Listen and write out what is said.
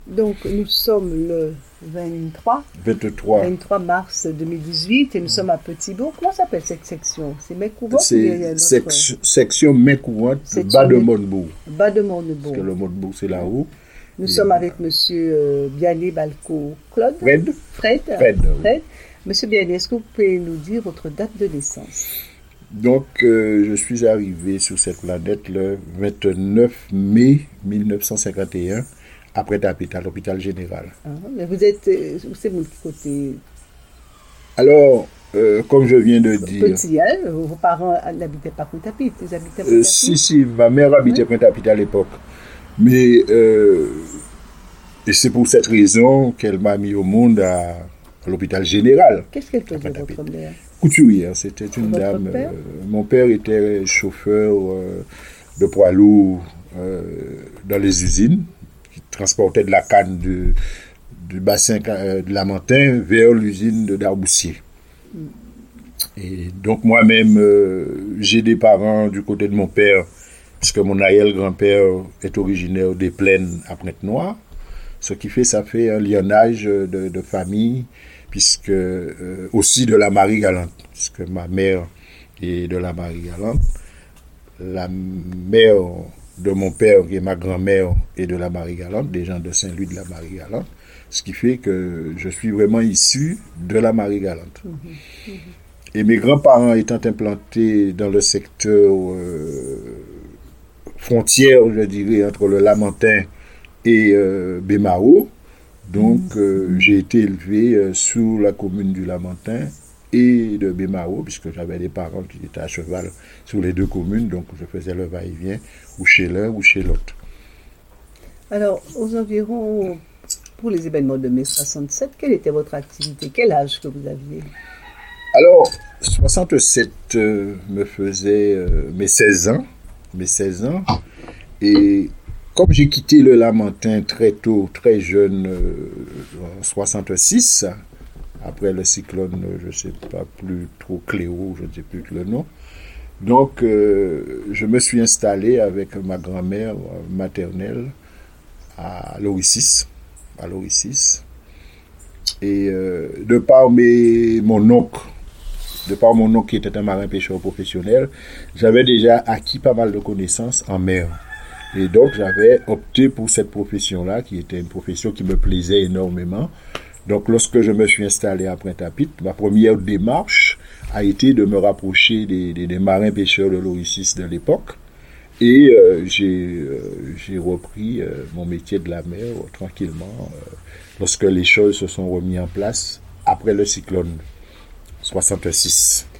Donc, nous sommes le 23, 23. 23 mars 2018 et nous sommes à Petit-Bourg. Comment s'appelle cette section? C'est Mecouvrant ou bien il y a C'est une autre section main courante, bas section de Montebourg. Bas de Parce que Montebourg. le Montebourg, c'est là-haut. Nous Et sommes avec Monsieur Biané Balco Claude. Fred, Fred. Fred, oui. Fred. Monsieur Biané, est-ce que vous pouvez nous dire votre date de naissance? Donc, je suis arrivé sur cette planète le 29 mai 1951, après Tapit, à l'hôpital général. Ah, mais vous êtes, c'est mon côté Alors, comme je viens de dire, petit, hein? Vos parents n'habitaient pas Pointe-à-Pitre, ils habitaient Pointe-à-Pitre. si, ma mère habitait Pointe-à-Pitre à l'époque. Mais, et c'est pour cette raison qu'elle m'a mis au monde à l'hôpital général. Qu'est-ce qu'elle à faisait, Pointe-à-Pitre. votre mère? Couturière, c'était une Votre dame. père? Mon père était chauffeur de poids lourd dans les usines, qui transportait de la canne du bassin de Lamentin vers l'usine de Darboussier. Et donc moi-même, j'ai des parents du côté de mon père, puisque mon arrière-grand-père est originaire des plaines à Pointe-Noire. Ce qui fait, ça fait un lionnage de famille, puisque aussi de la Marie-Galante, puisque ma mère est de la Marie-Galante. La mère de mon père, qui est ma grand-mère, est de la Marie-Galante, des gens de Saint-Louis de la Marie-Galante. Ce qui fait que je suis vraiment issu de la Marie-Galante. Et mes grands-parents étant implantés dans le secteur frontière, je dirais, entre le Lamentin et Bémao. Donc, j'ai été élevé sous la commune du Lamentin et de Bémao, puisque j'avais des parents qui étaient à cheval sur les deux communes, donc je faisais le va-et-vient, ou chez l'un ou chez l'autre. Alors, aux environs, pour les événements de mai 67, quelle était votre activité? Quel âge que vous aviez? Alors, 67 me faisait mes 16 ans. Mes 16 ans. Et comme j'ai quitté le Lamentin très tôt, très jeune, en 66, après le cyclone, je ne sais pas plus trop Cléo, je ne sais plus le nom. Donc, je me suis installé avec ma grand-mère maternelle à Loricis. Et de par mon oncle qui était un marin pêcheur professionnel, j'avais déjà acquis pas mal de connaissances en mer. Et donc, j'avais opté pour cette profession-là, qui était une profession qui me plaisait énormément. Donc, lorsque je me suis installé à Pointe-à-Pitre, ma première démarche a été de me rapprocher des marins pêcheurs de l'Oricis de l'époque. Et j'ai repris mon métier de la mer tranquillement lorsque les choses se sont remises en place après le cyclone 66.